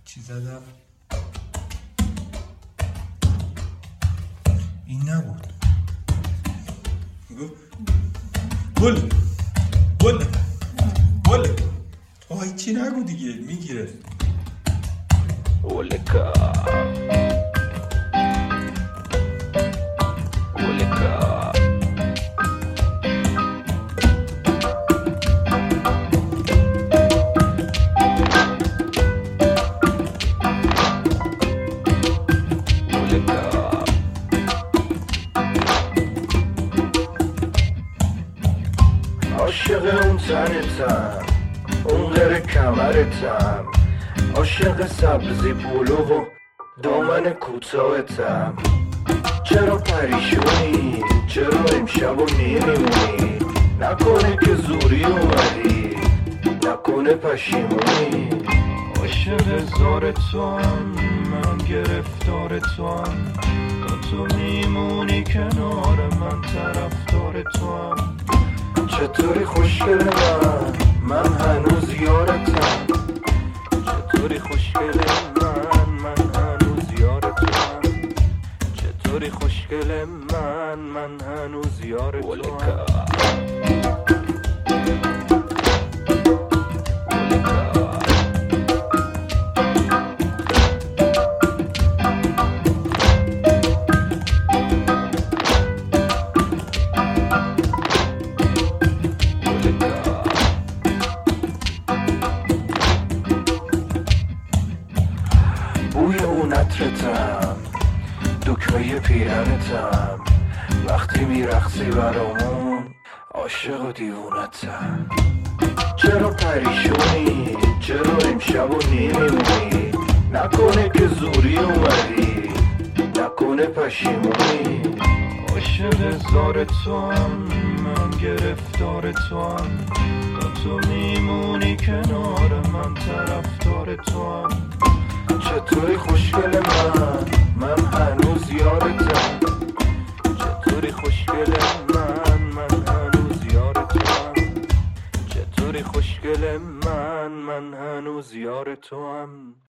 چی زدم؟ این نبود. گل گل گل. آه چی نگو دیگه میگیره. Oleka Oleka عاشق اون تنتم، اون غیر کمرتم، عاشق سبزی پولو و دامن کوتاهتم. چرا پریشونی؟ چرا امشب و نمیمونی؟ نکنه که زوری اومدی، نکنه پشیمونی. عاشق زار توام، من گرفتار توام، تو میمونی کنار من، طرفدار توام. چطوری خوشگل من هنوز یارتم، چطوری خوشگل من هنوز یارتم، چطوری خوشگل من هنوز یارتم. بوی اون عطرتم، دکمه پیرنتم، وقتی میرقصی برامون عاشق و دیوونتم. چرا پریشونی؟ چرا امشب و نمیمونی؟ نکنه که زوری اومدی، نکنه پشیمونی. عاشق زار توام، من گرفتار توام، تو میمونی کنار من، طرفدار توام. چطوری خوشگل من هنوز یارتم، چطوری خوشگل من هنوز یارتم، چطوری خوشگل من هنوز یارتم.